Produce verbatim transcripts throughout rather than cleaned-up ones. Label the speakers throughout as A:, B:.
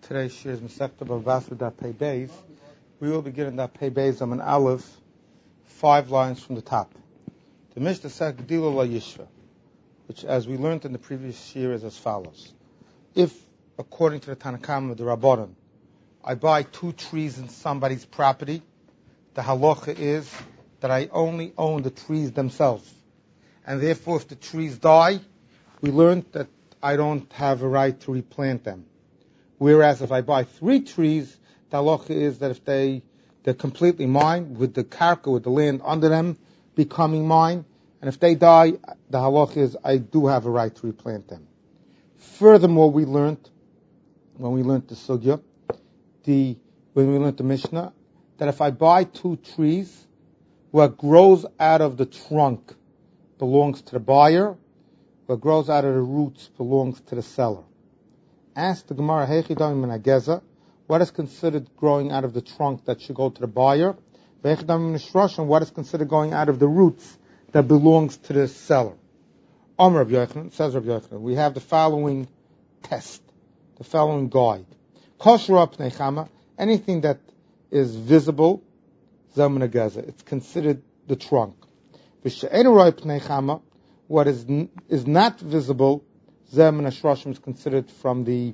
A: Today's shir is Masechta Bava Basra Daf Pei Beis. We will begin in Daf Pei Beis on an Aleph, five lines from the top. The Mishnah says Gdila La Yishva, which, as we learned in the previous shir, is as follows: if, according to the Tanakama, the Rabbanan, I buy two trees in somebody's property, the halacha is that I only own the trees themselves, and therefore, if the trees die, we learned that I don't have a right to replant them. Whereas if I buy three trees, the halacha is that if they, they're completely mine, with the karka, with the land under them becoming mine, and if they die, the halacha is I do have a right to replant them. Furthermore, we learned, when we learned the sugya, the, when we learned the Mishnah, that if I buy two trees, what grows out of the trunk belongs to the buyer, what grows out of the roots belongs to the seller. Ask the Gemara, Heichidam min hageza, what is considered growing out of the trunk that should go to the buyer? Heichidam min shrashim, what is considered going out of the roots that belongs to the seller? Amar Rabbi Yochanan, says Rabbi Yochanan, we have the following test, the following guide. Kosher pnei chama, anything that is visible, zeh min hageza, it's considered the trunk. V'she'enu roi pnei chama, what is n- is not visible, Zem and Ashrashim is considered from the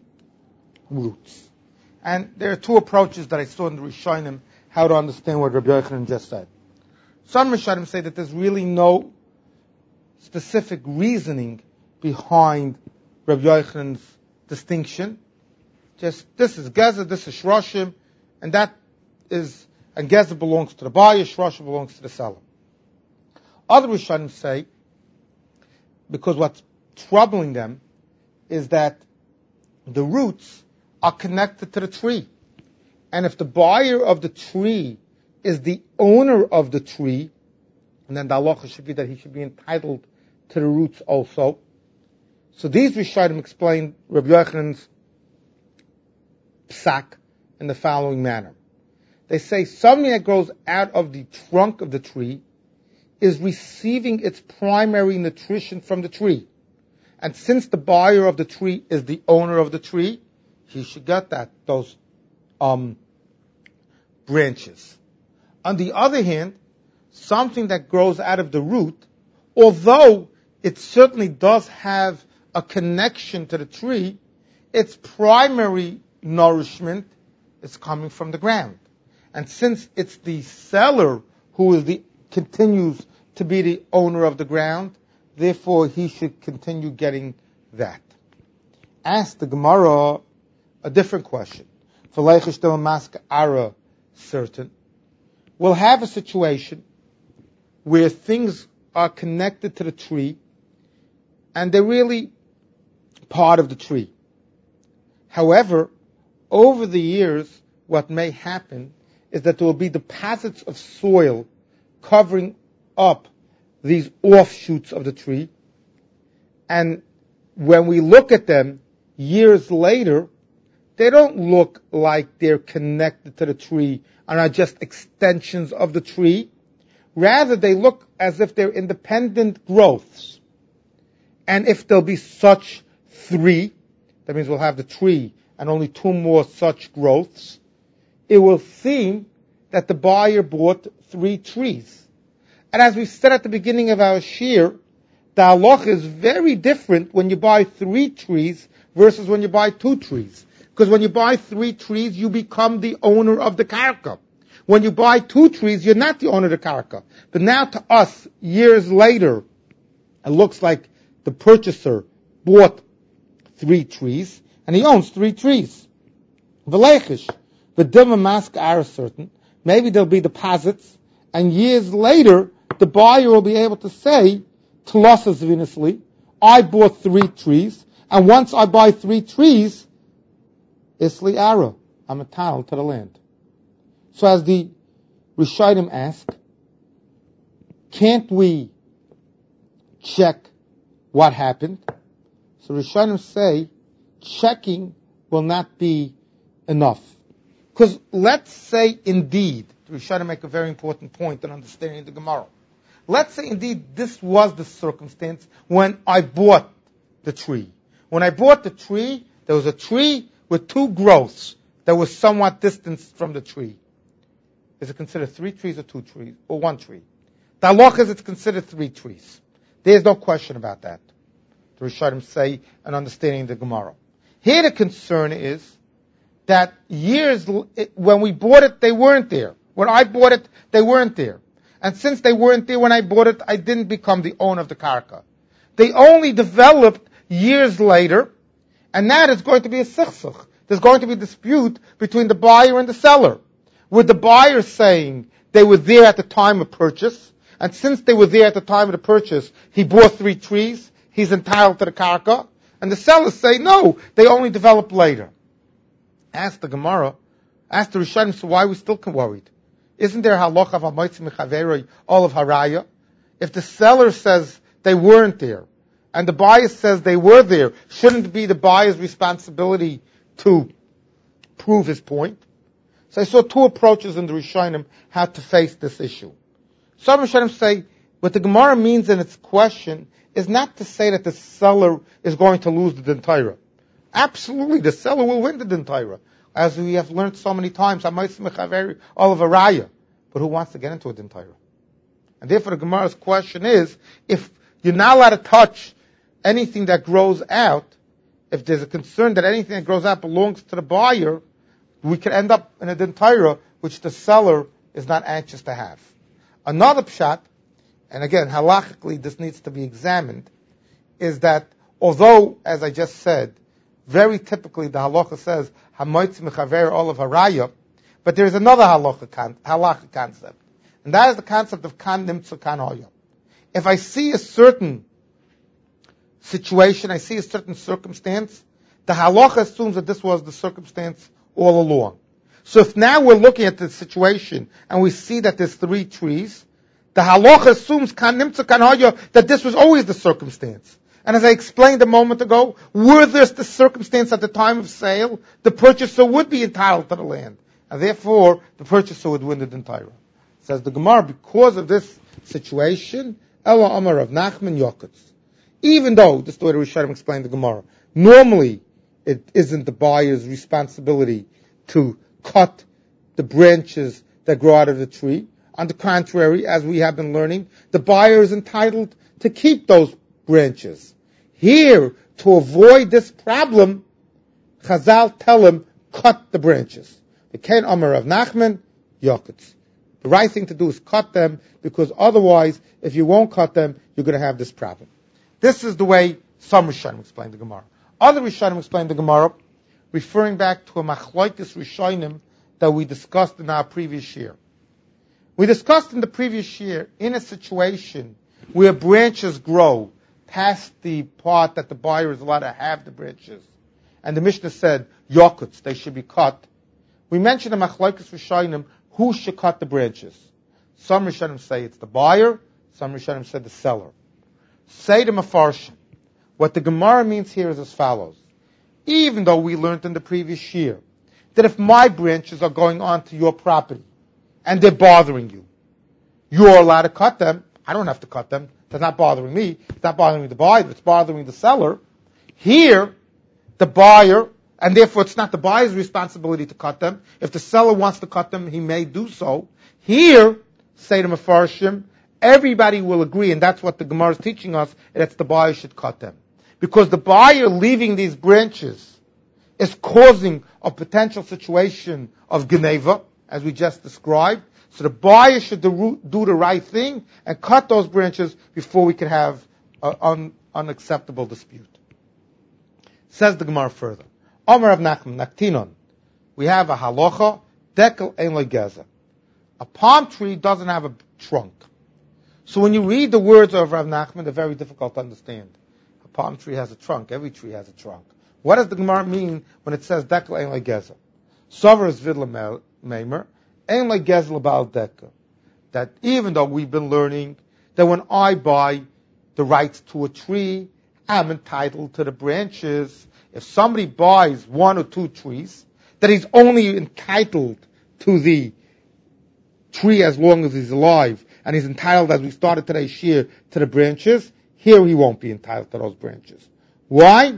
A: roots. And there are two approaches that I saw in the Rishonim how to understand what Rabbi Yochanan just said. Some Rishonim say that there's really no specific reasoning behind Rabbi Yochanan's distinction. Just this is Geza, this is Shrashim, and that is, and Geza belongs to the buyer, Shrashim belongs to the seller. Other Rishonim say, because what's troubling them is that the roots are connected to the tree. And if the buyer of the tree is the owner of the tree, and then the halacha should be that he should be entitled to the roots also. So these Rishonim explain Rabbi Yochanan's psak in the following manner. They say something that grows out of the trunk of the tree is receiving its primary nutrition from the tree. And since the buyer of the tree is the owner of the tree, he should get that, those um, branches. On the other hand, something that grows out of the root, although it certainly does have a connection to the tree, its primary nourishment is coming from the ground. And since it's the seller who is the continues to be the owner of the ground, therefore he should continue getting that. Ask the Gemara a different question. Ara certain. We'll have a situation where things are connected to the tree and they're really part of the tree. However, over the years, what may happen is that there will be deposits of soil covering up these offshoots of the tree, and when we look at them years later, they don't look like they're connected to the tree and are just extensions of the tree. Rather, they look as if they're independent growths. And if there'll be such three, that means we'll have the tree and only two more such growths, it will seem that the buyer bought three trees. And as we said at the beginning of our shir, the halacha is very different when you buy three trees versus when you buy two trees. Because when you buy three trees, you become the owner of the karka. When you buy two trees, you're not the owner of the karka. But now to us, years later, it looks like the purchaser bought three trees, and he owns three trees. V'leichish, v'dilma mask are certain. Maybe there'll be deposits, and years later, the buyer will be able to say, Tlosa zvinously, I bought three trees, and once I buy three trees, Isli Ara, I'm entitled to the land. So as the Rishonim ask, can't we check what happened? So Rishonim say, checking will not be enough. Because let's say indeed, the Rishonim make a very important point in understanding the Gemara. Let's say indeed this was the circumstance when I bought the tree. When I bought the tree, there was a tree with two growths that were somewhat distanced from the tree, is it considered three trees or two trees or one tree? The halacha is it's considered three trees. There's no question about that. The Rishonim say and understanding the Gemara. Here the concern is that years, when we bought it, they weren't there. When I bought it, they weren't there. And since they weren't there when I bought it, I didn't become the owner of the karka. They only developed years later, and now there's going to be a sichsuch. There's going to be a dispute between the buyer and the seller. With the buyer saying they were there at the time of purchase, and since they were there at the time of the purchase, he bought three trees, he's entitled to the karka, and the sellers say, no, they only developed later. Ask the Gemara, ask the Rishonim, so why are we still worried? Isn't there halacha of ha'moitzi mechaveroi all of haraya? If the seller says they weren't there, and the buyer says they were there, shouldn't it be the buyer's responsibility to prove his point? So I saw two approaches in the Rishonim how to face this issue. Some Rishonim say what the Gemara means in its question is not to say that the seller is going to lose the Din Torah. Absolutely, the seller will win the Din Torah, as we have learned so many times. All of a raya, but who wants to get into a Din Torah? And therefore, the Gemara's question is: if you're not allowed to touch anything that grows out, if there's a concern that anything that grows out belongs to the buyer, we could end up in a Din Torah which the seller is not anxious to have. Another pshat, and again, halachically this needs to be examined, is that although, as I just said, very typically the halacha says, hamoitzi mechaver olav haraya, but there is another halacha, con- halacha concept, and that is the concept of kan nimtzu kan hoya. If I see a certain situation, I see a certain circumstance, the halacha assumes that this was the circumstance all along. So if now we're looking at the situation and we see that there's three trees, the halacha assumes kan nimtzu kan hoya, that this was always the circumstance. And as I explained a moment ago, were this the circumstance at the time of sale, the purchaser would be entitled to the land. And therefore, the purchaser would win the Din Torah. Says the Gemara, because of this situation, Ela Amar of Nachman Yokutz. Even though, this is the way the Rishonim explained the Gemara, normally it isn't the buyer's responsibility to cut the branches that grow out of the tree. On the contrary, as we have been learning, the buyer is entitled to keep those branches. Here, to avoid this problem, Chazal tell him, cut the branches. The Ken Amar of Nachman, Yokutz. The right thing to do is cut them, because otherwise, if you won't cut them, you're going to have this problem. This is the way some Rishonim explain the Gemara. Other Rishonim explain the Gemara, referring back to a Machlokes Rishonim that we discussed in our previous year. We discussed in the previous year, in a situation where branches grow past the part that the buyer is allowed to have the branches, and the Mishnah said, Yokutz, they should be cut. We mentioned in Machlokes Rishonim who should cut the branches. Some Rishonim say it's the buyer, some Rishonim say the seller. Say to Mefarshim, what the Gemara means here is as follows. Even though we learned in the previous year that if my branches are going onto your property and they're bothering you, you're allowed to cut them. I don't have to cut them. They're not bothering me. It's not bothering the buyer. It's bothering the seller. Here, the buyer, and therefore it's not the buyer's responsibility to cut them. If the seller wants to cut them, he may do so. Here, say to Mefarshim, everybody will agree, and that's what the Gemara is teaching us, that the buyer should cut them. Because the buyer leaving these branches is causing a potential situation of Geneva, as we just described. So the buyer should do, do the right thing and cut those branches before we can have an un, unacceptable dispute. Says the Gemara further. Amar of Nachman, Naktinon. We have a halacha, dekel ein lo geza. A palm tree doesn't have a trunk. So when you read the words of Rav Nachman, they're very difficult to understand. A palm tree has a trunk. Every tree has a trunk. What does the Gemara mean when it says dekel ein lo geza? Sover is vidla meimer. Ein lo geza l'bal dekel. That even though we've been learning that when I buy the rights to a tree, I'm entitled to the branches. If somebody buys one or two trees, that he's only entitled to the tree as long as he's alive, and he's entitled, as we started today's shir, to the branches. Here he won't be entitled to those branches. Why?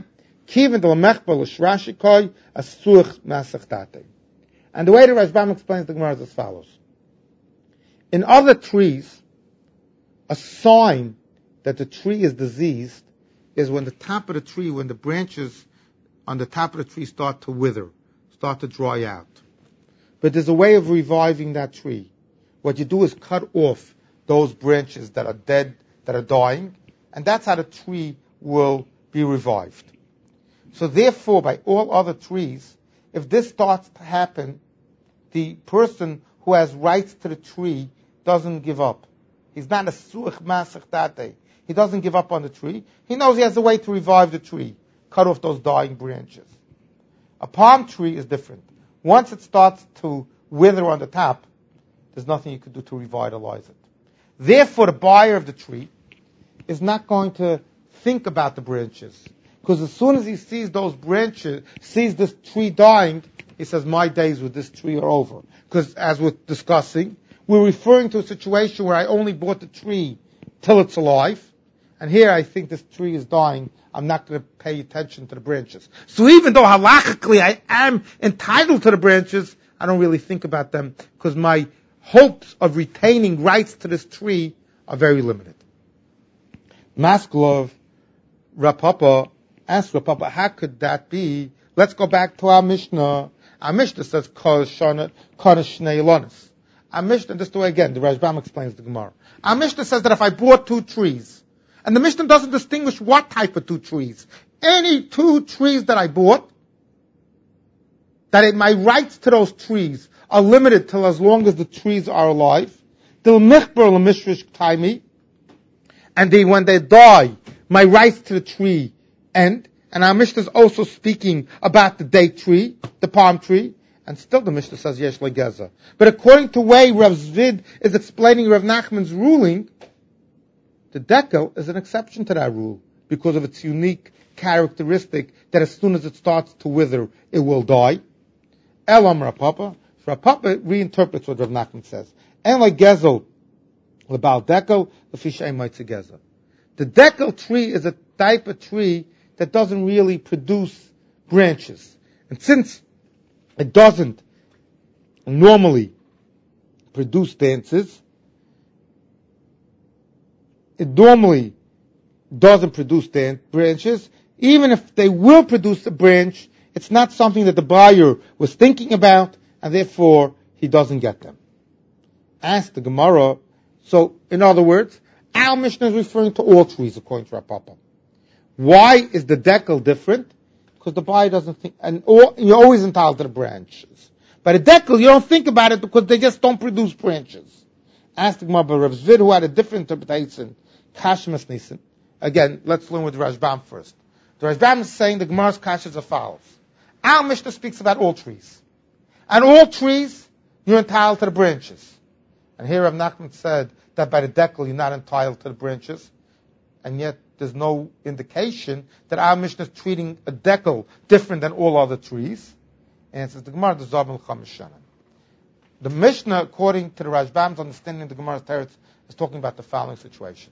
A: Kiven de lemechbel l'shrashikoi asuch masachtate. And the way the Rashbam explains the Gemara is as follows. In other trees, a sign that the tree is diseased is when the top of the tree, when the branches on the top of the tree start to wither, start to dry out. But there's a way of reviving that tree. What you do is cut off those branches that are dead, that are dying, and that's how the tree will be revived. So therefore, by all other trees, if this starts to happen, the person who has rights to the tree doesn't give up. He's not a such masach tate. He doesn't give up on the tree. He knows he has a way to revive the tree, cut off those dying branches. A palm tree is different. Once it starts to wither on the top, there's nothing you can do to revitalize it. Therefore, the buyer of the tree is not going to think about the branches. Because as soon as he sees those branches, sees this tree dying, he says, my days with this tree are over. Because as we're discussing, we're referring to a situation where I only bought the tree till it's alive. And here I think this tree is dying. I'm not going to pay attention to the branches. So even though halachically I am entitled to the branches, I don't really think about them because my hopes of retaining rights to this tree are very limited. Masklov, Rapapa, asked Rapapa, how could that be? Let's go back to our Mishnah. Our Mishnah says, Our Mishnah, this is the way again, the Rashbam explains the Gemara. Our Mishnah says that if I bought two trees, and the Mishnah doesn't distinguish what type of two trees, any two trees that I bought, that it, my rights to those trees are limited till as long as the trees are alive, till michber l'mishrish taimi, and they, when they die, my rights to the tree end. And our Mishnah is also speaking about the date tree, the palm tree, and still the Mishnah says yesh legeza. But according to the way Rav Zvid is explaining Rav Nachman's ruling, the dekel is an exception to that rule because of its unique characteristic that as soon as it starts to wither, it will die. Elam Rapapa. Rapapa reinterprets what Rav Nachman says. En legezel lebal dekel lefishay moitze gezel. The dekel tree is a type of tree that doesn't really produce branches. And since it doesn't normally produce branches, it normally doesn't produce branches, even if they will produce a branch, it's not something that the buyer was thinking about, and therefore he doesn't get them. Ask the Gemara. So, in other words, our Mishnah is referring to all trees according to Rapapa. Why is the dekel different? Because the buyer doesn't think, and all, you're always entitled to the branches. But a dekel, you don't think about it because they just don't produce branches. Ask the Gemara, Rav Zvid, who had a different interpretation, Kashmas Nissen. Again, let's learn with Rashbam first. The Rashbam is saying the Gemara's kash is as follows. Our Mishnah speaks about all trees. And all trees, you're entitled to the branches. And here Rav Nachman said that by the dekel, you're not entitled to the branches. And yet, there's no indication that our Mishnah is treating a dekel different than all other trees. And it says the Gemara, the Zav al-Chamishanan. The Mishnah, according to the Rashbam's understanding of the Gemara's teretz, is talking about the following situation.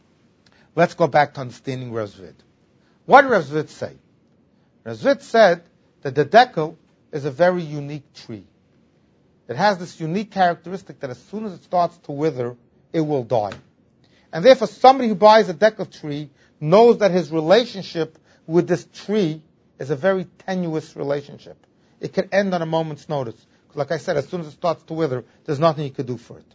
A: Let's go back to understanding Rav Zvid. What did Rav Zvid say? Rav Zvid said that the dekel is a very unique tree. It has this unique characteristic that as soon as it starts to wither, it will die. And therefore, somebody who buys a dekel tree knows that his relationship with this tree is a very tenuous relationship. It can end on a moment's notice. Like I said, as soon as it starts to wither, there's nothing you could do for it.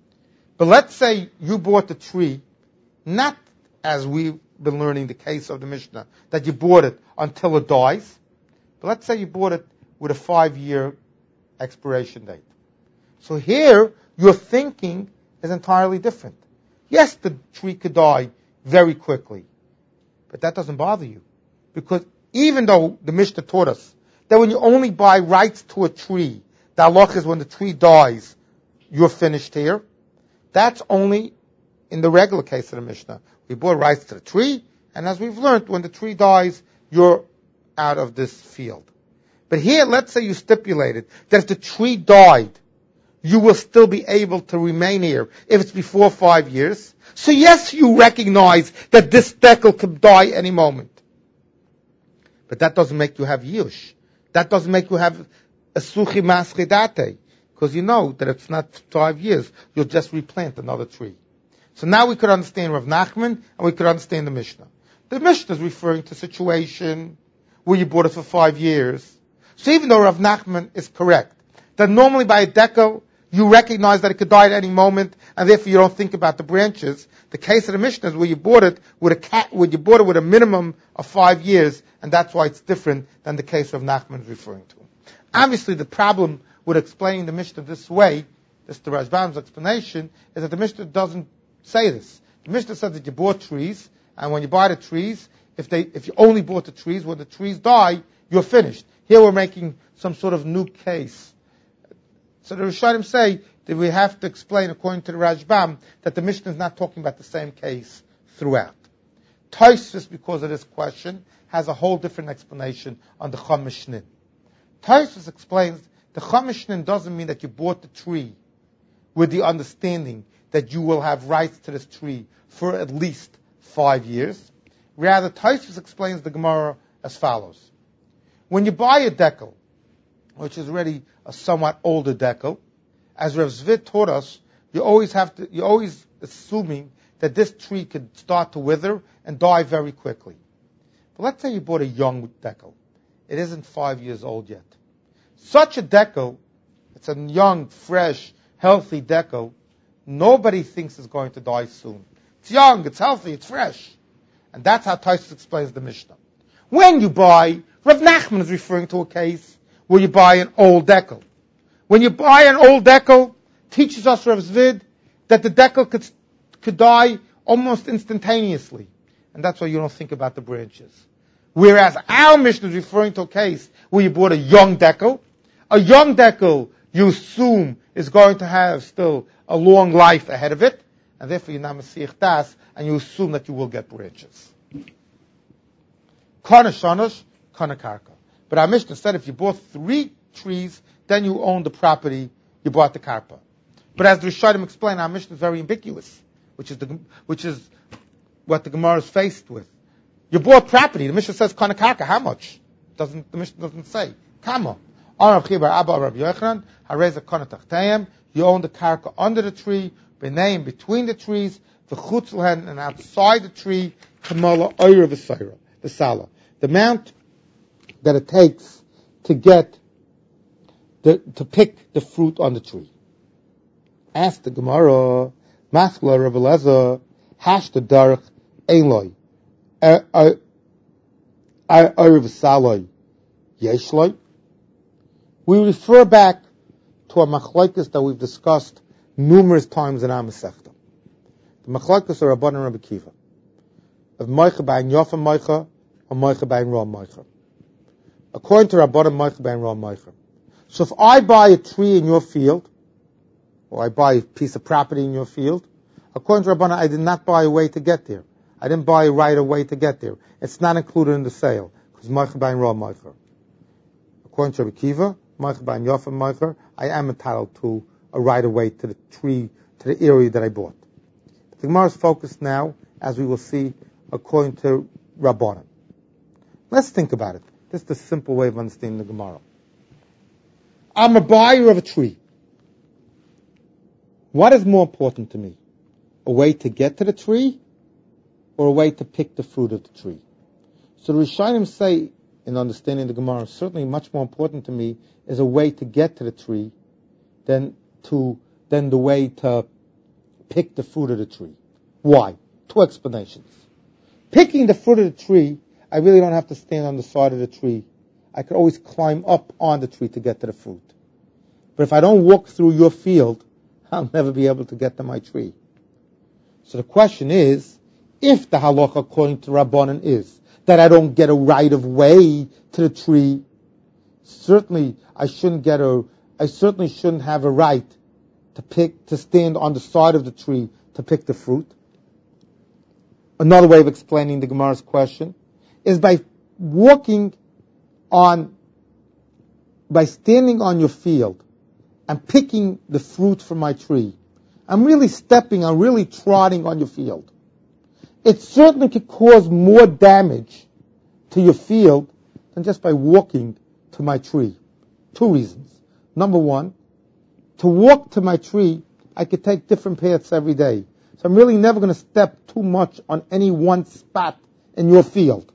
A: But let's say you bought the tree, not as we've been learning the case of the Mishnah, that you bought it until it dies. But let's say you bought it with a five-year expiration date. So here, your thinking is entirely different. Yes, the tree could die very quickly, but that doesn't bother you. Because even though the Mishnah taught us that when you only buy rights to a tree, the halach is when the tree dies, you're finished here. That's only in the regular case of the Mishnah. We bought rights to the tree, and as we've learned, when the tree dies, you're out of this field. But here, let's say you stipulated that if the tree died, you will still be able to remain here if it's before five years. So yes, you recognize that this dekel could die any moment. But that doesn't make you have Yush. That doesn't make you have a Suchi Maschidate. Because you know that it's not five years. You'll just replant another tree. So now we could understand Rav Nachman and we could understand the Mishnah. The Mishnah is referring to a situation where you bought it for five years. So even though Rav Nachman is correct, that normally by a decal, you recognize that it could die at any moment, and therefore you don't think about the branches. The case of the Mishnah is where you bought it with a cat, where you bought it with a minimum of five years, and that's why it's different than the case Rav Nachman is referring to. Obviously, the problem with explaining the Mishnah this way, this is the Rashbam's explanation, is that the Mishnah doesn't say this. The Mishnah says that you bought trees, and when you buy the trees, if they, if you only bought the trees, when the trees die, you're finished. Here we're making some sort of new case. So the Rishonim say that we have to explain, according to the Rashbam, that the Mishnah is not talking about the same case throughout. Tosfos, because of this question, has a whole different explanation on the Chum Mishnin. Tosfos explains the Chum Mishnin doesn't mean that you bought the tree with the understanding that you will have rights to this tree for at least five years. Rather, Tosfos explains the Gemara as follows. When you buy a decal, which is already a somewhat older decal, as Rav Zvid taught us, you always have to, you're always assuming that this tree could start to wither and die very quickly. But let's say you bought a young decal. It isn't five years old yet. Such a decal, it's a young, fresh, healthy decal, nobody thinks it's going to die soon. It's young, it's healthy, it's fresh. And that's how Tosfos explains the Mishnah. When you buy, Rav Nachman is referring to a case where you buy an old decal. When you buy an old decal, teaches us Rav Zvid that the decal could, could die almost instantaneously. And that's why you don't think about the branches. Whereas our Mishnah is referring to a case where you bought a young decal. A young decal, you assume, is going to have still a long life ahead of it. And therefore you're not Mesiach Das, and you assume that you will get branches. Kana shanosh, kana karka. But our Mishnah said if you bought three trees, then you own the property, you bought the karpa. But as the Rishonim explain, our Mishnah is very ambiguous, which is the, which is what the Gemara is faced with. You bought property, the Mishnah says kana karka, how much? Doesn't, the Mishnah doesn't say. Kama. You own the karka under the tree, beneim between the trees, the chutzlhen and outside the tree, kamala oyer v'sayra, the sala. The amount that it takes to get the, to pick the fruit on the tree. Ask the Gemara, Maskla Rav Elazar, hash the darach eloi, oyer v'saloi, yeshloi. We refer back to a machlokes that we've discussed numerous times in our Masechta. The machlokes are Rabban and Rabbi Kiva. Of Moicha Bain Yofa Moicha, or Moicha Bain Ra Moicha. According to Rabban, Moicha Bain Ra Moicha. So if I buy a tree in your field, or I buy a piece of property in your field, according to Rabban, I did not buy a way to get there. I didn't buy a right of way to get there. It's not included in the sale, because Moicha Bain Ra Moicha. According to Rabbi Kiva, Moicha Bain Yofa Moicha, I am entitled to a right of way to the tree, to the area that I bought. The Gemara is focused now, as we will see, according to Rabbanan. Let's think about it. This is the simple way of understanding the Gemara. I'm a buyer of a tree. What is more important to me? A way to get to the tree, or a way to pick the fruit of the tree? So the Rishonim say, in understanding the Gemara, certainly much more important to me is a way to get to the tree than to than the way to pick the fruit of the tree. Why? Two explanations. Picking the fruit of the tree, I really don't have to stand on the side of the tree. I could always climb up on the tree to get to the fruit. But if I don't walk through your field, I'll never be able to get to my tree. So the question is, if the halacha according to Rabbanan is that I don't get a right of way to the tree, certainly I shouldn't get a, I certainly shouldn't have a right to pick, to stand on the side of the tree to pick the fruit. Another way of explaining the Gemara's question is by walking on, by standing on your field and picking the fruit from my tree. I'm really stepping, I'm really trotting on your field. It certainly could cause more damage to your field than just by walking to my tree. Two reasons. Number one, to walk to my tree, I could take different paths every day. So I'm really never going to step too much on any one spot in your field.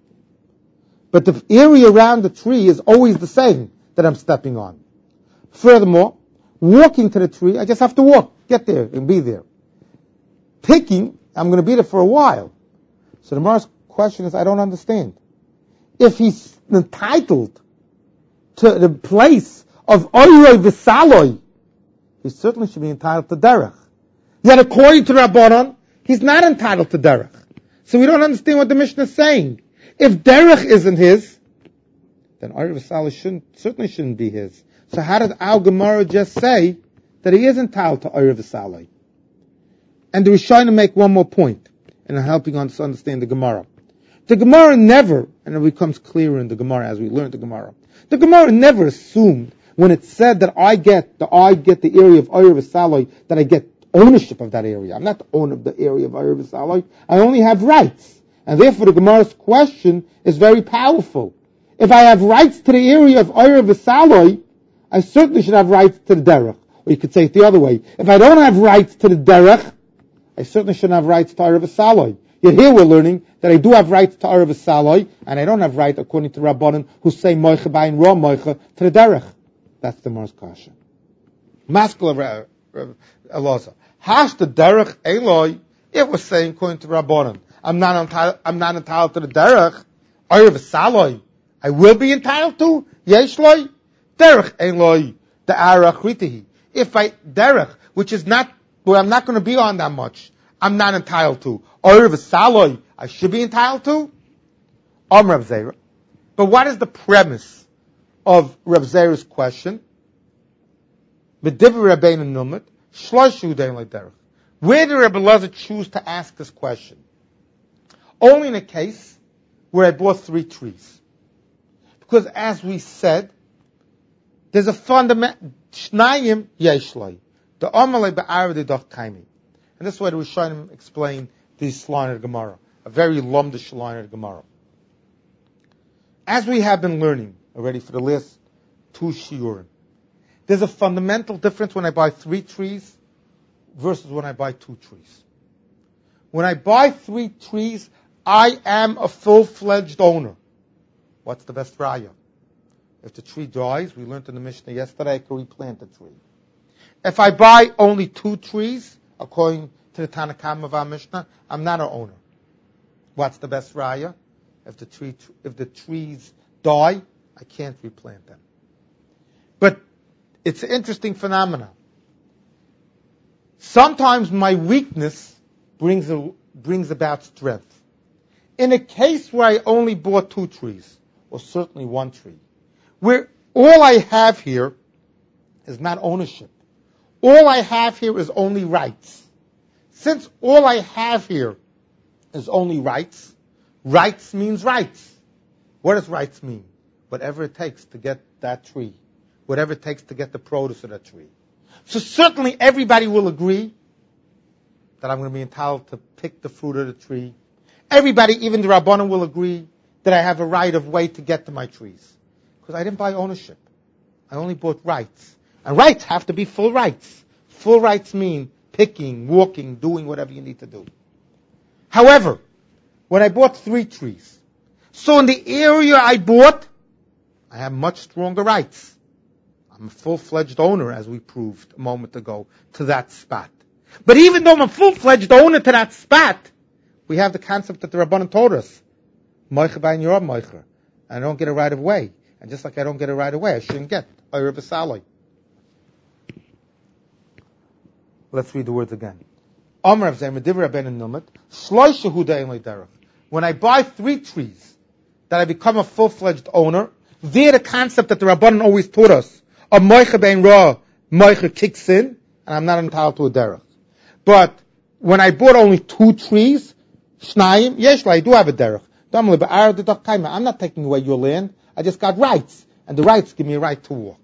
A: But the area around the tree is always the same that I'm stepping on. Furthermore, walking to the tree, I just have to walk, get there, and be there. Picking, I'm going to be there for a while. So the Gemara's question is, I don't understand. If he's entitled to the place of Oyroi V'Saloi, he certainly should be entitled to Derech. Yet according to Rabbanon, he's not entitled to Derech. So we don't understand what the Mishnah is saying. If Derech isn't his, then Oyroi V'Saloi shouldn't, certainly shouldn't be his. So how did our Gemara just say that he is entitled to Oyroi V'Saloi? And the Rishonim make one more point, and I'm helping us understand the Gemara. The Gemara never, and it becomes clearer in the Gemara as we learn the Gemara, the Gemara never assumed when it said that I get the I get the area of Oyroi V'Saloi, that I get ownership of that area. I'm not the owner of the area of Oyroi V'Saloi. I only have rights. And therefore the Gemara's question is very powerful. If I have rights to the area of Oyroi V'Saloi, I certainly should have rights to the derech. Or you could say it the other way. If I don't have rights to the derech, I certainly shouldn't have rights to Oyroi V'Saloi. Yet here we're learning that I do have rights to Oyroi V'Saloi, and I don't have right, according to Rabbanan, who say Moicha Bayin Ra Moicha, to the derech. That's the Gemara's kasha. Maskul Elazar. Hash the derech Eloi, it was saying, according to Rabbanan, I'm not entitled, I'm not entitled to the derech. Oyroi V'Saloi, I will be entitled to. Yesh Loi. Derech Eloi, the Arach Ritihi. If I, derech, which is not, where I'm not going to be on that much, I'm not entitled to. Oyroi V'Saloi, I should be entitled to. Om Rav Zera. But what is the premise of Rav Zera's question? B'divrei Rabbeinu Numit, Shloshu Dein LeDerech. Where did Rabbi Elazar choose to ask this question? Only in a case where I bought three trees. Because as we said, there's a fundamental, Shnayim Yeshloi. The Amalei Ba'arav de Doch Kaimi. And this is why the Rishonim explain this line of the Gemara. A very lumdish line of the Gemara. As we have been learning already for the last two shiurim, there's a fundamental difference when I buy three trees versus when I buy two trees. When I buy three trees, I am a full-fledged owner. What's the best raya? If the tree dies, we learned in the Mishnah yesterday, I can replant the tree. If I buy only two trees, according to the Tanakam of our Mishnah, I'm not an owner. What's the best raya? If the tree, if the trees die, I can't replant them. But it's an interesting phenomenon. Sometimes my weakness brings a, brings about strength. In a case where I only bought two trees, or certainly one tree, where all I have here is not ownership. All I have here is only rights. Since all I have here is only rights, rights means rights. What does rights mean? Whatever it takes to get that tree. Whatever it takes to get the produce of that tree. So certainly everybody will agree that I'm going to be entitled to pick the fruit of the tree. Everybody, even the Rabbanan, will agree that I have a right of way to get to my trees. Because I didn't buy ownership. I only bought rights. And rights have to be full rights. Full rights mean picking, walking, doing whatever you need to do. However, when I bought three trees, so in the area I bought, I have much stronger rights. I'm a full-fledged owner, as we proved a moment ago, to that spot. But even though I'm a full-fledged owner to that spot, we have the concept that the Rabbanan told us, Moicha Bayin Ra Moicha. I don't get a right of way. And just like I don't get a right of way, I shouldn't get Oyroi V'Saloi. Let's read the words again. Amar Rav Zera, Divrei Rabbeinu Numit, Shloisha Hu Dein LeDerech. When I buy three trees, that I become a full-fledged owner, there the concept that the Rabbanan always taught us, a Moicha Bayin Ra Moicha kicks in, and I'm not entitled to a derech. But when I bought only two trees, Shnayim, Yeshla, I do have a derech. I'm not taking away your land. I just got rights, and the rights give me a right to walk.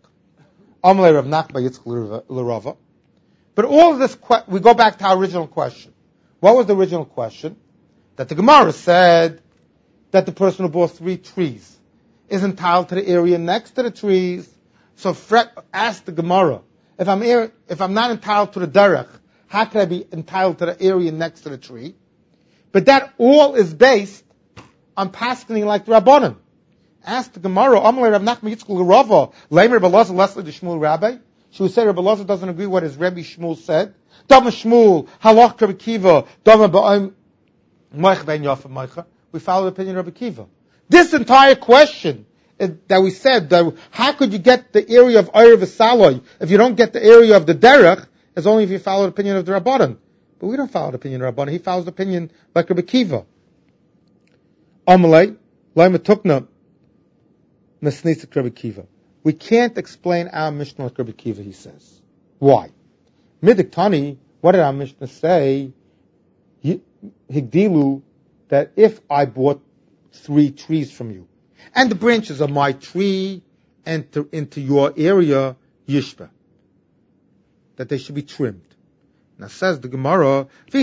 A: But all of this, we go back to our original question. What was the original question? That the Gemara said that the person who bought three trees, is entitled to the area next to the trees. So Fred asked the Gemara, if I'm er, if I'm not entitled to the derech, how could I be entitled to the area next to the tree? But that all is based on paskening like the Rabbanan. Asked the Gemara, Amalei Rav Nachman Yitzchak Rava, Leimer Rabbi Elazar Leslie the Shmuel Rabbi. She would say Rabbi Elazar doesn't agree what his Rebbe Shmuel said. Dama Shmuel, Halach Rabbi Kiva, Dama Ba'im Moich Ben Yafa Moicha. We follow the opinion of Rabbi Kiva. This entire question is, that we said, that how could you get the area of Erev Saloi if you don't get the area of the Derech, is only if you follow the opinion of the Rabbanan. But we don't follow the opinion of Rabbanan. He follows the opinion like Rabbi Kiva. Amalei, Laima Tukna, Mesnisik Rabbi Kiva. We can't explain our Mishnah like Rabbi Kiva, he says. Why? Midik Tani, what did our Mishnah say? Higdilu, that if I bought three trees from you, and the branches of my tree enter into your area, Yishba, that they should be trimmed. Now says the Gemara,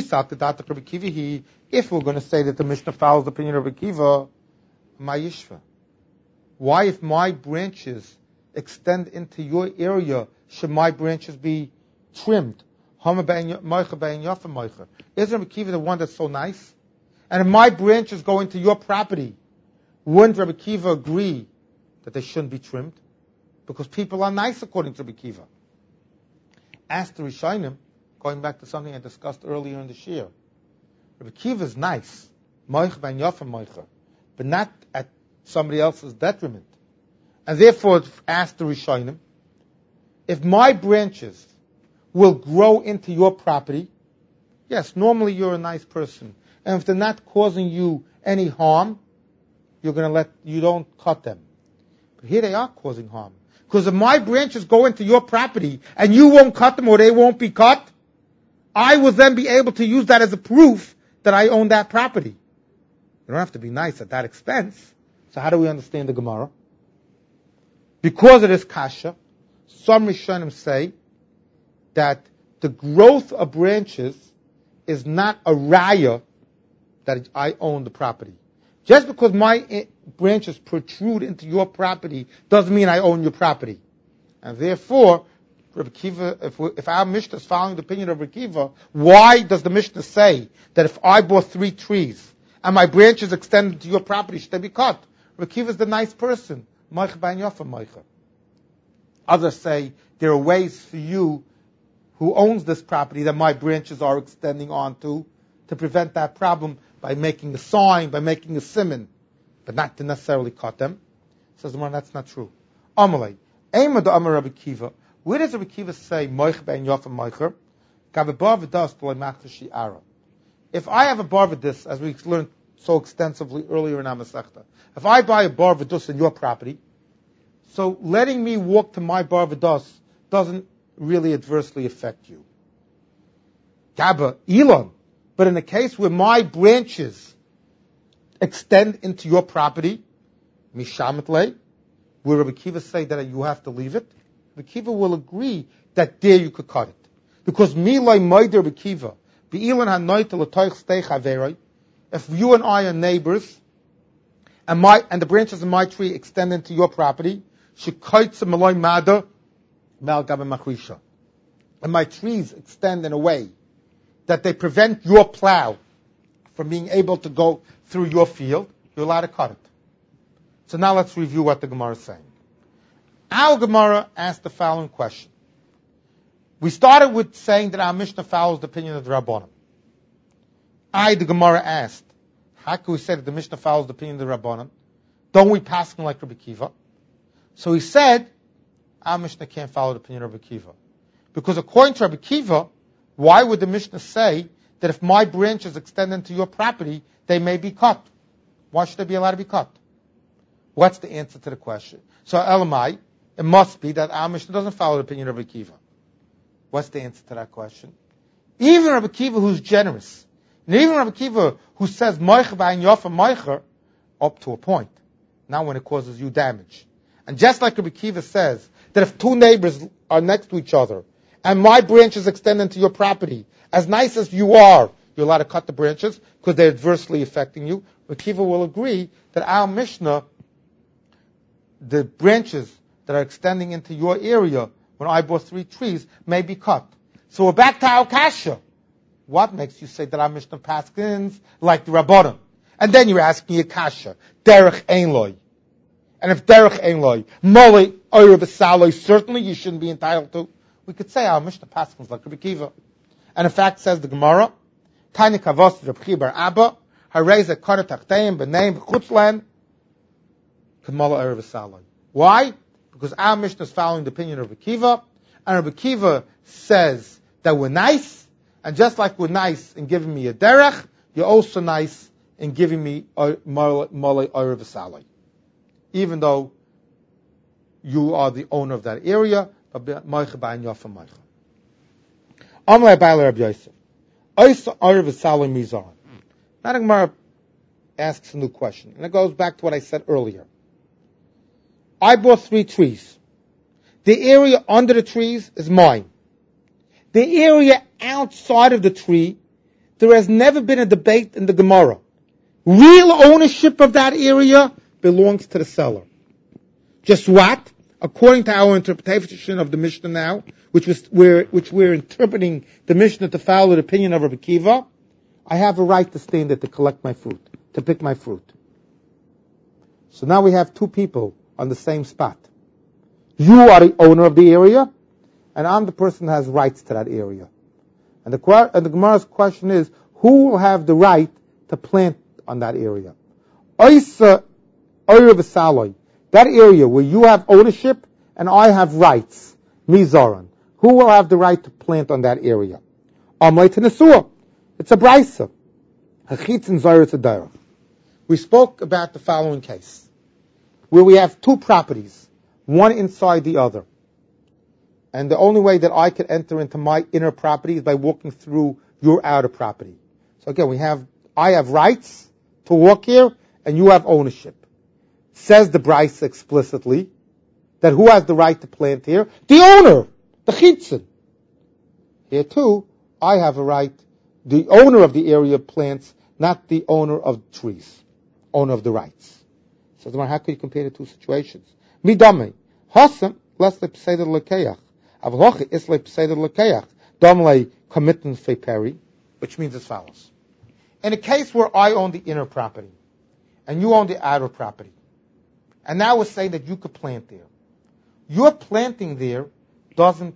A: if we're going to say that the Mishnah follows the opinion of Rabbi Kiva, my Yishva. Why, if my branches extend into your area, should my branches be trimmed? Isn't Rabbi Kiva the one that's so nice? And if my branches go into your property, wouldn't Rabbi Kiva agree that they shouldn't be trimmed? Because people are nice according to Rabbi Kiva. Asked the Rishonim, going back to something I discussed earlier in the Shir, Rabbi Kiva is nice, but not at somebody else's detriment. And therefore, asked the Rishonim, if my branches will grow into your property, yes, normally you're a nice person, and if they're not causing you any harm, you're going to let, you don't cut them. But here they are causing harm. Because if my branches go into your property and you won't cut them or they won't be cut, I will then be able to use that as a proof that I own that property. You don't have to be nice at that expense. So how do we understand the Gemara? Because it is kasha, some Rishonim say that the growth of branches is not a raya that I own the property. Just because my branches protrude into your property doesn't mean I own your property. And therefore, Rabbi Kiva, if, we, if our Mishnah is following the opinion of Rabbi Kiva, why does the Mishnah say that if I bought three trees and my branches extended to your property, should they be cut? Rabbi Kiva is the nice person. Others say there are ways for you who owns this property that my branches are extending onto to prevent that problem by making a sign, by making a siman, but not to necessarily cut them. Says the one, that's not true. Amalei, Eimad Amar Rabbi Kiva. Where does Rabbi Kiva say Moich Ben Yofa Moicher? If I have a bar vidus, as we learned so extensively earlier in our Masechta, if I buy a bar vidus in your property, so letting me walk to my bar vidus doesn't really adversely affect you. Gaba Elon. But in the case where my branches extend into your property, Mishametle, where Rabbi Kiva say that you have to leave it, Rabbi Kiva will agree that there you could cut it. Because Milai Maider Rabbi Kiva, if you and I are neighbors, and my and the branches of my tree extend into your property, and my trees extend in a way that they prevent your plow from being able to go through your field, you're allowed to cut it. So now let's review what the Gemara is saying. Our Gemara asked the following question. We started with saying that our Mishnah follows the opinion of the Rabbanim. I, the Gemara, asked, how can we say that the Mishnah follows the opinion of the Rabbanim? Don't we pass them like Rabbi Kiva? So he said, our Mishnah can't follow the opinion of Rabbi Kiva. Because according to Rabbi Kiva, why would the Mishnah say that if my branches extend into your property, they may be cut? Why should they be allowed to be cut? What's the answer to the question? So Elamai, it must be that our Mishnah doesn't follow the opinion of Rabbi Kiva. What's the answer to that question? Even Rabbi Kiva, who's generous, and even Rabbi Kiva, who says Moicher b'ayin yofa Moicher, up to a point. Not when it causes you damage. And just like Rabbi Kiva says that if two neighbors are next to each other, and my branches extend into your property, as nice as you are, you're allowed to cut the branches because they're adversely affecting you. Rabbi Kiva will agree that our Mishnah the branches that are extending into your area when I bought three trees may be cut. So we're back to our kasha. What makes you say that our Mishnah paskins like the Rabbanim? And then you're asking your kasha, derech ein loy. And if derech ein loy, molei oyer b'saloi, certainly you shouldn't be entitled to. We could say our Mishnah paskins like Rabbi Kiva. And in fact, says the Gemara, Tani kavos Rabbi Kiva bar Abba, hareza karet achteim b'neim b'chutzlan, k'molei oyer b'saloi. Why? Because our Mishnah is following the opinion of Rabbi Kiva, and Rabbi Kiva says that we're nice, and just like we're nice in giving me a derech, you're also nice in giving me molei oyer v'saloi, even though you are the owner of that area. Moicha ba'in yofa moicha. Amlei ba'al Rabbi Yosef, oisa oyer v'saloi mizan. Now the Gemara asks a new question, and it goes back to what I said earlier. I bought three trees. The area under the trees is mine. The area outside of the tree, there has never been a debate in the Gemara. Real ownership of that area belongs to the seller. Just what? According to our interpretation of the Mishnah now, which was we're, which we're interpreting the Mishnah to follow the opinion of Rabbi Kiva, I have a right to stand there to collect my fruit, to pick my fruit. So now we have two people on the same spot. You are the owner of the area, and I'm the person who has rights to that area. And the, and the Gemara's question is, who will have the right to plant on that area? Oisa oyer v'saloi, that area where you have ownership and I have rights, mizaron. Who will have the right to plant on that area? Amlei tenesua. It's a brisa. Hachitzin zayir tzedayra. We spoke about the following case, where we have two properties, one inside the other. And the only way that I can enter into my inner property is by walking through your outer property. So again, we have, I have rights to walk here, and you have ownership. Says the Brisa explicitly, that who has the right to plant here? The owner, the chitzin. Here too, I have a right, the owner of the area plants, not the owner of the trees, owner of the rights. So how can you compare the two situations? Midame, Hasam, less le pseudo lekeach. Avloch is le pseudo lekeach. Dom le commitment fe peri, which means as follows. In a case where I own the inner property, and you own the outer property, and now we're saying that you could plant there. Your planting there doesn't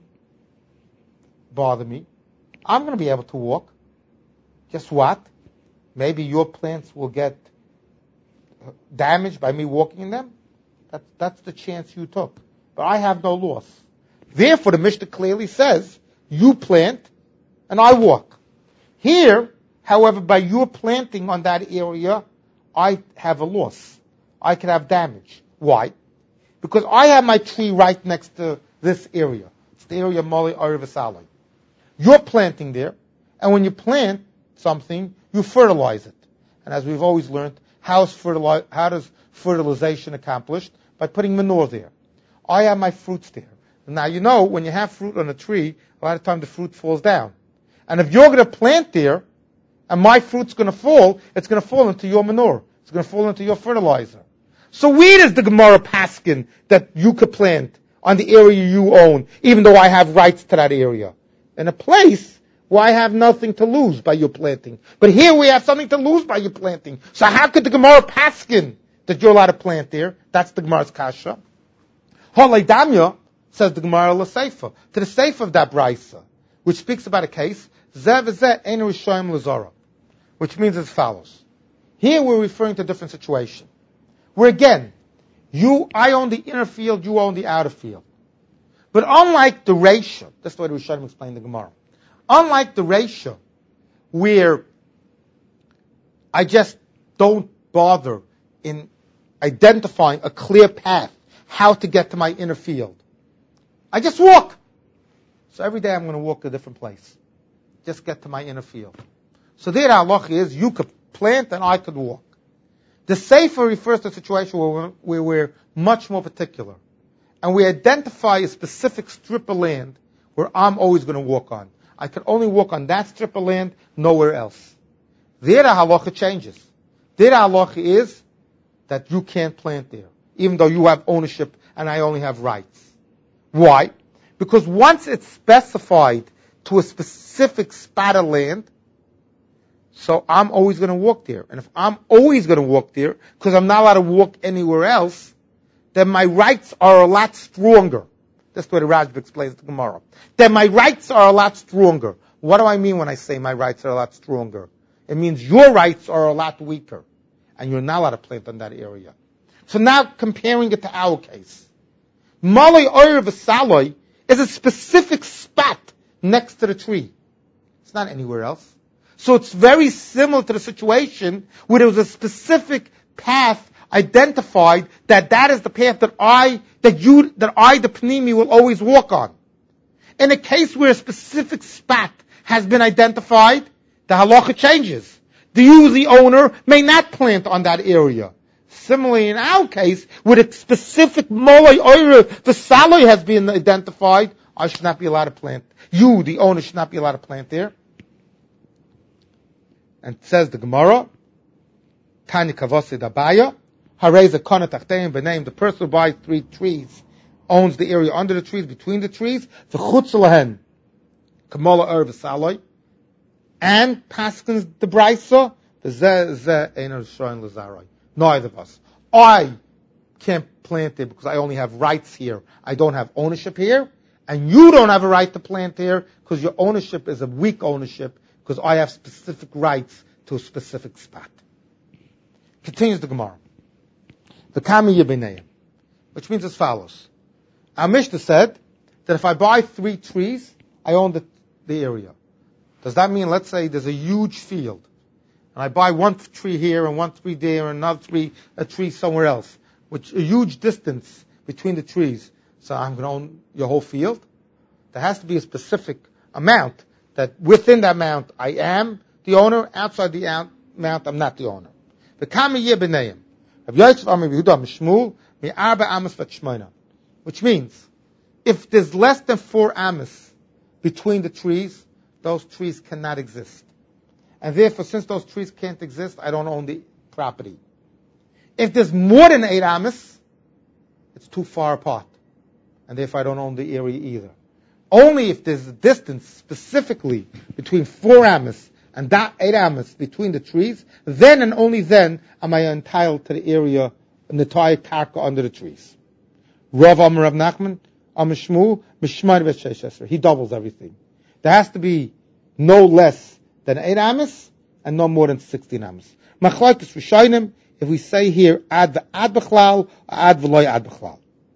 A: bother me. I'm going to be able to walk. Guess what? Maybe your plants will get damaged by me walking in them. That's, that's the chance you took. But I have no loss. Therefore, the Mishnah clearly says, you plant and I walk. Here, however, by your planting on that area, I have a loss. I can have damage. Why? Because I have my tree right next to this area. It's the area of Molei Oyer v'saloi. You're planting there, and when you plant something, you fertilize it. And as we've always learned, how is fertili- how does fertilization accomplished? By putting manure there. I have my fruits there. Now you know, when you have fruit on a tree, a lot of times the fruit falls down. And if you're going to plant there, and my fruit's going to fall, it's going to fall into your manure. It's going to fall into your fertilizer. So where does the Gemara paskin that you could plant on the area you own, even though I have rights to that area? In a place where I have nothing to lose by your planting. But here we have something to lose by your planting. So how could the Gemara paskin that you're allowed to plant there? That's the Gemara's kasha. Holei damya, says the Gemara l'seifa, to the seifa of that brisa, which speaks about a case, zeh v'zeh ein rishoyim l'zara, which means as follows. Here we're referring to a different situation. Where again, you, I own the inner field, you own the outer field. But unlike the ratio, that's the way the Rishonim explain the Gemara. Unlike the ratio, where I just don't bother in identifying a clear path, how to get to my inner field. I just walk. So every day I'm going to walk to a different place. Just get to my inner field. So there the halacha is, you could plant and I could walk. The Sefer refers to a situation where we're, where we're much more particular. And we identify a specific strip of land where I'm always going to walk on. I can only walk on that strip of land, nowhere else. There the halacha changes. There the halacha is that you can't plant there. even though you have ownership and I only have rights. Why? Because once it's specified to a specific spot of land, so I'm always going to walk there. And if I'm always going to walk there, because I'm not allowed to walk anywhere else, then my rights are a lot stronger. That's the way the Rajab explains the Gemara. Then my rights are a lot stronger. What do I mean when I say my rights are a lot stronger? It means your rights are a lot weaker, and you're not allowed to plant on that area. So now comparing it to our case. Malay Oyer V'Saloi is a specific spot next to the tree. It's not anywhere else. So it's very similar to the situation where there was a specific path identified that that is the path that I, that you, that I, the Pnimi, will always walk on. In a case where a specific spot has been identified, the halacha changes. The you, the owner, may not plant on that area. Similarly, in our case, where a specific molay oira, the saloi has been identified, I should not be allowed to plant. You, the owner, should not be allowed to plant there. And it says the Gemara, Tani Kavasi Dabaya, Hareza Kana Tachtein Benaim, the person who buys three trees owns the area under the trees, between the trees, the Chutzalahen, Kamala Ur V'Saloi, and Paskins the Braisa, the Zeh Zeh Einer Shoin Lazaroi. Neither of us. I can't plant there because I only have rights here. I don't have ownership here. And you don't have a right to plant here because your ownership is a weak ownership because I have specific rights to a specific spot. Continues the Gemara. The Kami Yebeneim, which means as follows. Our Mishnah said that if I buy three trees, I own the, the area. Does that mean, let's say there's a huge field, and I buy one tree here and one tree there and another tree, a tree somewhere else, which a huge distance between the trees. So I'm going to own your whole field. There has to be a specific amount that within that amount I am the owner. Outside the amount I'm not the owner. The Kami Yebeneim, which means if there's less than four amas between the trees, those trees cannot exist. And therefore, since those trees can't exist, I don't own the property. If there's more than eight amas, it's too far apart. And therefore, I don't own the area either. Only if there's a distance specifically between four amas and that eight amas between the trees, then and only then am I entitled to the area, the entire karka under the trees. Rav Amar Rav Nachman, Amar Shmuel, Mishmar V'Shesheser. He doubles everything. There has to be no less than eight amas and no more than sixteen amas. Machlokes Rishonim, if we say here ad ad b'chlal, ad v'loy ad b'chlal.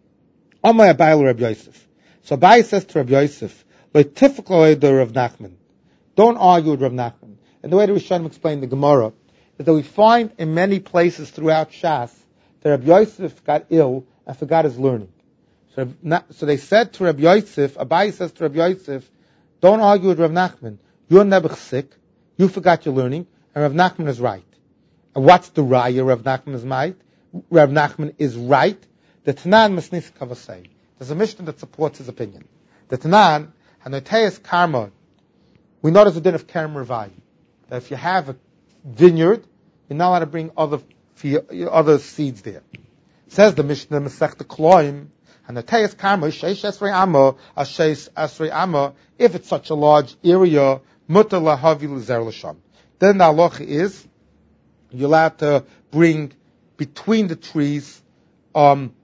A: Amar Abayil Reb Yosef. So Abai says to Reb Yosef, lo tifkol the Rav Nachman. Don't argue with Rav Nachman. And the way the Rishonim explain the Gemara is that we find in many places throughout Shas that Reb Yosef got ill and forgot his learning. So, so they said to Reb Yosef, Abai says to Reb Yosef, don't argue with Rav Nachman. You're never sick. You forgot your learning. And Rav Nachman is right. And what's the raya? Rav Nachman is right. Rav Nachman is right. The Tanan Masnis Kavasei. There's a Mishnah that supports his opinion. The Tanan, Hanoteis Karma, we know there's a din of Kerem Revai. That if you have a vineyard, you're not allowed to bring other other seeds there. It says the Mishnah, Masechta Kloim, Hanoteis Karma, Sheish Esrei Amma, Asheis Esrei Amma, if it's such a large area, Mutar Lahavi L'Zer L'Sham. Then the halacha is, you're allowed to bring between the trees, um,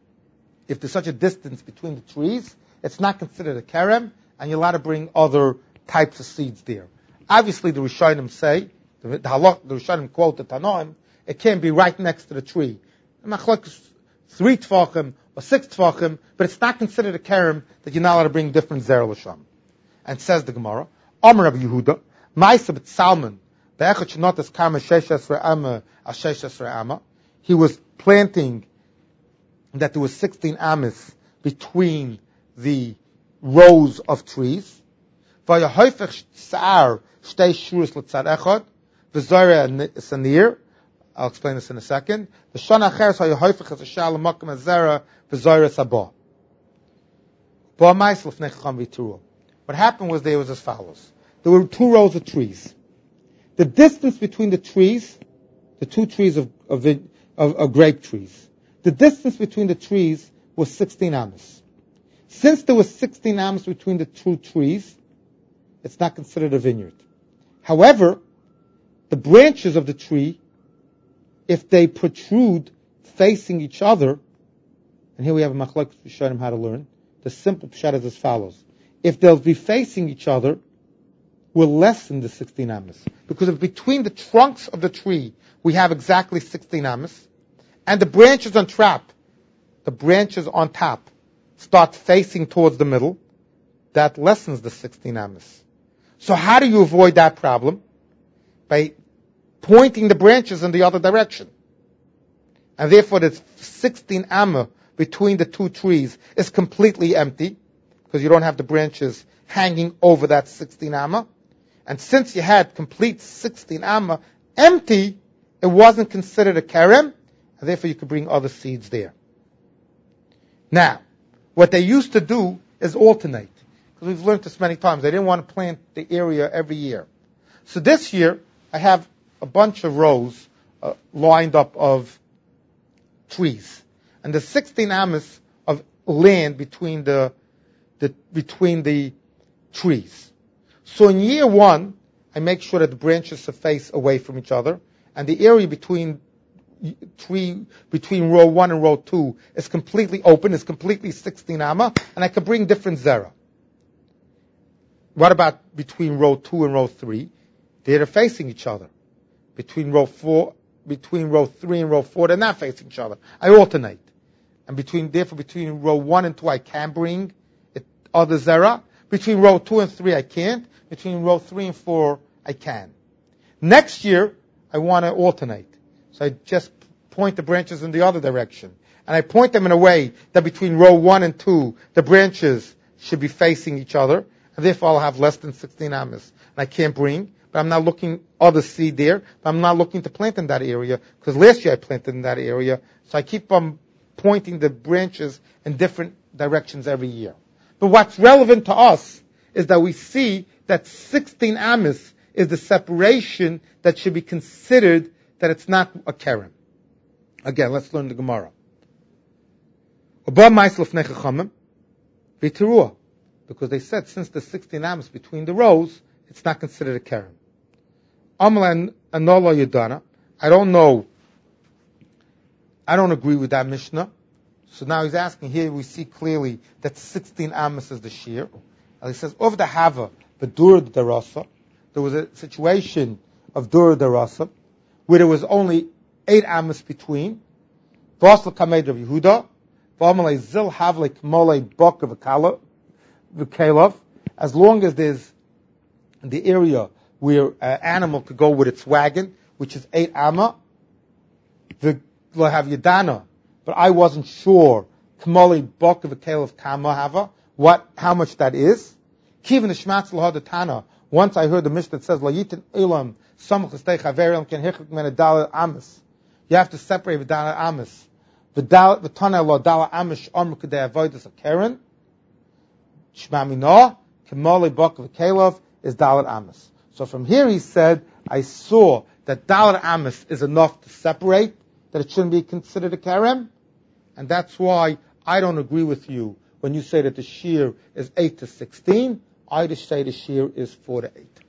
A: if there's such a distance between the trees, it's not considered a kerem, and you're allowed to bring other types of seeds there. Obviously, the Rishonim say, the, the, halach, the Rishonim quote the Tanoim, it can't be right next to the tree. Three tefachim or six tefachim, but it's not considered a kerem that you're not allowed to bring different zer l'sham. And says the Gemara, Amar Rabbi Yehuda, Ma'aseh b'Salmon, be'echad shenotas karma sheish esrei amma as sheish esrei amma. He was planting that there was sixteen amas between the rows of trees. V'yahoifech sa'ar shtei shuris l'tzad echad, v'zoreh sanir. I'll explain this in a second. The shana acheres hayahoifech es hashal l'makom azera v'zoreh sabah. Ba'amais l'fnei chacham v'turu. What happened was there was as follows. There were two rows of trees. The distance between the trees, the two trees of, of, of, of grape trees, the distance between the trees was sixteen amos. Since there was sixteen amos between the two trees, it's not considered a vineyard. However, the branches of the tree, if they protrude facing each other, and here we have a machlokes rishonim how to learn, the simple pshat is as follows. If they'll be facing each other, will lessen the sixteen amos. Because if between the trunks of the tree we have exactly sixteen amos, and the branches on top, the branches on top start facing towards the middle, that lessens the sixteen amos. So how do you avoid that problem? By pointing the branches in the other direction. And therefore the sixteen amma between the two trees is completely empty, because you don't have the branches hanging over that sixteen amma. And since you had complete sixteen amma empty, it wasn't considered a kerem, and therefore you could bring other seeds there. Now, what they used to do is alternate, because we've learned this many times. They didn't want to plant the area every year. So this year, I have a bunch of rows uh, lined up of trees. And the sixteen amos of land between the, the between the trees. So in year one, I make sure that the branches are face away from each other, and the area between tree between row one and row two is completely open, is completely sixteen amma, and I can bring different zera. What about between row two and row three? They're facing each other. Between row four, between row three and row four, they're not facing each other. I alternate. And between, therefore, between row one and two, I can bring it, other zera. Between row two and three, I can't. Between row three and four, I can. Next year, I want to alternate. So I just point the branches in the other direction. And I point them in a way that between row one and two, the branches should be facing each other. And therefore, I'll have less than sixteen amos. And I can't bring, but I'm not looking other seed there. But I'm not looking to plant in that area, because last year I planted in that area. So I keep um, pointing the branches in different directions every year. But what's relevant to us is that we see that sixteen amos is the separation that should be considered that it's not a kerem. Again, let's learn the Gemara. Because they said since the sixteen amos between the rows, it's not considered a kerem. I don't know. I don't agree with that Mishnah. So now he's asking, here we see clearly that sixteen amos is the shear. And he says, over the Hava, the Dur Darasa, there was a situation of Dur Darasa, where there was only eight amos between. Vasla Kamed of Yehuda, Vamalei Zil Havle Kmole Bok of Kalov, as long as there's the area where an animal could go with its wagon, which is eight amma, the Lahav Yadana, but I wasn't sure, Kmole Bok of Kalov Kama Hava, what, how much that is. Kivin the Shmatz Lahadatana, once I heard the Mishnah that says, La Yitin Ilam, Samachastei Chaverim Ken Hechik Men Adal Amas. You have to separate Vidala Amas. V'tana Lo Dala Amish Amr Kedei Avodas of Karen. Shmamino, Kemole Bok of Kalov is Dalat Amas. So from here he said, I saw that Dalat Amas is enough to separate, that it shouldn't be considered a Karem. And that's why I don't agree with you when you say that the shear is eight to sixteen. I just say the shear is four to eight.